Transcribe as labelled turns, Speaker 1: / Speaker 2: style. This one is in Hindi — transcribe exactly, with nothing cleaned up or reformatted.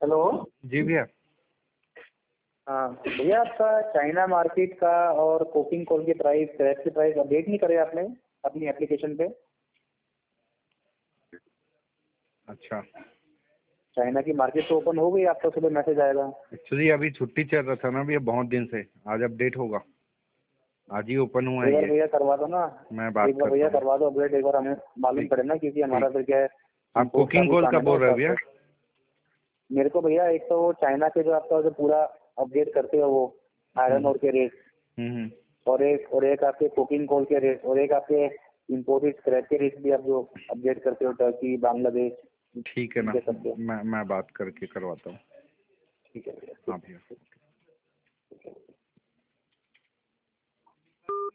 Speaker 1: हेलो।
Speaker 2: जी भैया।
Speaker 1: हाँ भैया, आपका चाइना मार्केट का और कोकिंग कोल की प्राइस, क्रैप की प्राइस अपडेट नहीं करे आपने अपनी एप्लीकेशन पे?
Speaker 2: अच्छा,
Speaker 1: चाइना की मार्केट तो ओपन हो गई, आपका सुबह मैसेज आएगा।
Speaker 2: एक्चुअली अभी छुट्टी चल रहा था ना भैया बहुत दिन से, आज अपडेट होगा, आज ही ओपन हुआ
Speaker 1: एक
Speaker 2: है
Speaker 1: बार
Speaker 2: ये।
Speaker 1: भैया करवा दो ना,
Speaker 2: मैं बात
Speaker 1: एक बार
Speaker 2: करता
Speaker 1: भैया
Speaker 2: हूँ।
Speaker 1: करवा दो अपडेट, एक बार हमें मालूम
Speaker 2: ठीक
Speaker 1: पड़े ना, क्योंकि हमारा
Speaker 2: ठीक।
Speaker 1: फिर क्या है,
Speaker 2: आप
Speaker 1: import का
Speaker 2: कुकिंग
Speaker 1: भी
Speaker 2: कोल
Speaker 1: काम
Speaker 2: का
Speaker 1: है ना
Speaker 2: बोल
Speaker 1: उस
Speaker 2: रहे हो
Speaker 1: हिसाब
Speaker 2: भैया?
Speaker 1: से। मेरे को भैया एक तो चाइना के जो आपका जो पूरा अपडेट करते हो वो आयरन और के रेट,
Speaker 2: हम्म हम्म।
Speaker 1: और एक और एक आपके कुकिंग कोल के रेट, और एक आपके इम्पोर्टेड स्क्रैप के रेट भी आप जो अपडेट करते हो, टर्की, बांग्लादेश,
Speaker 2: ठीक है ना,
Speaker 1: इनके सब के।
Speaker 2: मैं मैं बात करके करवाता हूँ।
Speaker 1: ठीक है भैया,
Speaker 2: हाँ
Speaker 1: ठीक
Speaker 2: भैया।
Speaker 1: है।